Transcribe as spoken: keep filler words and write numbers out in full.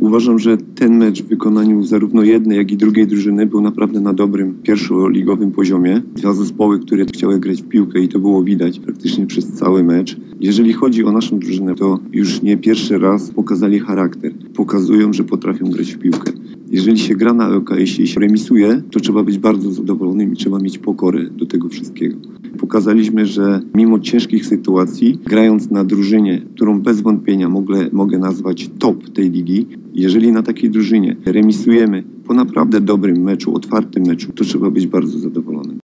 Uważam, że ten mecz w wykonaniu zarówno jednej, jak i drugiej drużyny był naprawdę na dobrym pierwszoligowym poziomie. Dwa zespoły, które chciały grać w piłkę i to było widać praktycznie przez cały mecz. Jeżeli chodzi o naszą drużynę, to już nie pierwszy raz pokazali charakter. Pokazują, że potrafią grać w piłkę. Jeżeli się gra na L K S ie i się remisuje, to trzeba być bardzo zadowolonym i trzeba mieć pokorę do tego wszystkiego. Pokazaliśmy, że mimo ciężkich sytuacji, grając na drużynie, którą bez wątpienia mogę, mogę nazwać top tej ligi, jeżeli na takiej drużynie remisujemy po naprawdę dobrym meczu, otwartym meczu, to trzeba być bardzo zadowolonym.